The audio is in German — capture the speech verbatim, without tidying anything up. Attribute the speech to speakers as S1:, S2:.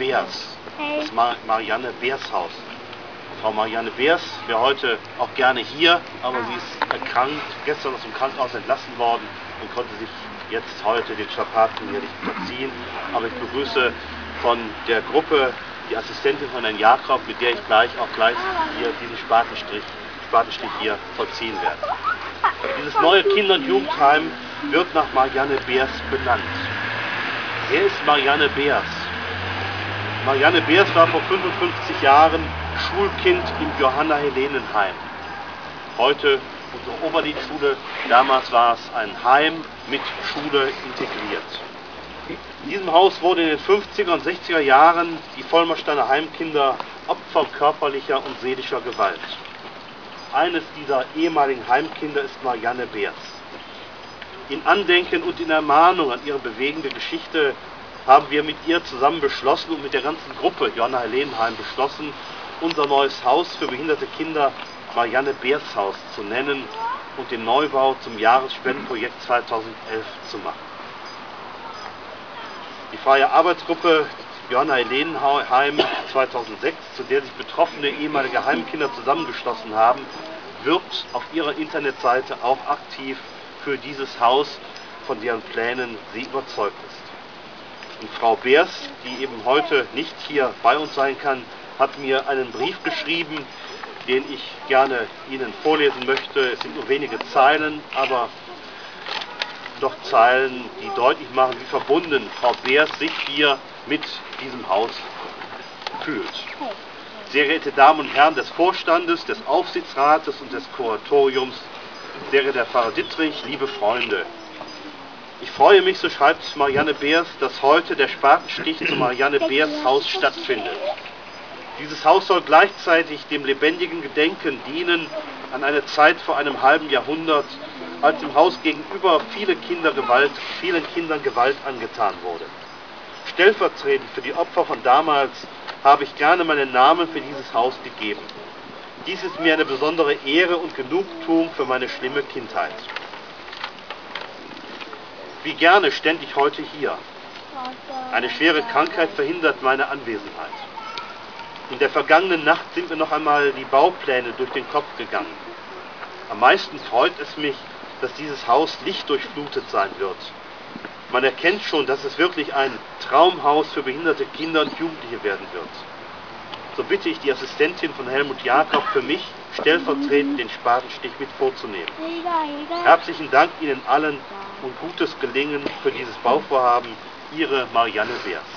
S1: Beers, das Mar Marianne Beers Haus. Frau Marianne Beers wäre heute auch gerne hier, aber sie ist erkrankt, gestern aus dem Krankenhaus entlassen worden und konnte sich jetzt heute den Strapazen hier nicht verziehen. Aber ich begrüße von der Gruppe die Assistentin von Herrn Jakob, mit der ich gleich auch gleich hier diesen Spatenstrich, Spatenstich hier vollziehen werde. Dieses neue Kinder- und Jugendheim wird nach Marianne Beers benannt. Wer ist Marianne Beers? Marianne Beers war vor fünfundfünfzig Jahren Schulkind im Johanna-Helenen-Heim. Heute unsere Oberliedschule, damals war es ein Heim mit Schule integriert. In diesem Haus wurde in den fünfziger und sechziger Jahren die Vollmersteiner Heimkinder Opfer körperlicher und seelischer Gewalt. Eines dieser ehemaligen Heimkinder ist Marianne Beers. In Andenken und in Ermahnung an ihre bewegende Geschichte haben wir mit ihr zusammen beschlossen und mit der ganzen Gruppe Johanna-Helenen-Heim beschlossen, unser neues Haus für behinderte Kinder Marianne Beers Haus zu nennen und den Neubau zum Jahresspendenprojekt zweitausendelf zu machen. Die freie Arbeitsgruppe Johanna-Helenen-Heim zweitausendsechs, zu der sich betroffene ehemalige Heimkinder zusammengeschlossen haben, wirbt auf ihrer Internetseite auch aktiv für dieses Haus, von deren Plänen sie überzeugt ist. Und Frau Beers, die eben heute nicht hier bei uns sein kann, hat mir einen Brief geschrieben, den ich gerne Ihnen vorlesen möchte. Es sind nur wenige Zeilen, aber doch Zeilen, die deutlich machen, wie verbunden Frau Beers sich hier mit diesem Haus fühlt. Sehr geehrte Damen und Herren des Vorstandes, des Aufsichtsrates und des Kuratoriums, sehr geehrter Herr Pfarrer Dittrich, liebe Freunde. Ich freue mich, so schreibt Marianne Beers, dass heute der Spatenstich zum Marianne Beers Haus stattfindet. Dieses Haus soll gleichzeitig dem lebendigen Gedenken dienen an eine Zeit vor einem halben Jahrhundert, als im Haus gegenüber viele Kinder Gewalt, vielen Kindern Gewalt angetan wurde. Stellvertretend für die Opfer von damals habe ich gerne meinen Namen für dieses Haus gegeben. Dies ist mir eine besondere Ehre und Genugtuung für meine schlimme Kindheit. Wie gerne stände ich heute hier. Eine schwere Krankheit verhindert meine Anwesenheit. In der vergangenen Nacht sind mir noch einmal die Baupläne durch den Kopf gegangen. Am meisten freut es mich, dass dieses Haus lichtdurchflutet sein wird. Man erkennt schon, dass es wirklich ein Traumhaus für behinderte Kinder und Jugendliche werden wird. So bitte ich die Assistentin von Helmut Jakob für mich, stellvertretend den Spatenstich mit vorzunehmen. Herzlichen Dank Ihnen allen und gutes Gelingen für dieses Bauvorhaben. Ihre Marianne Beers.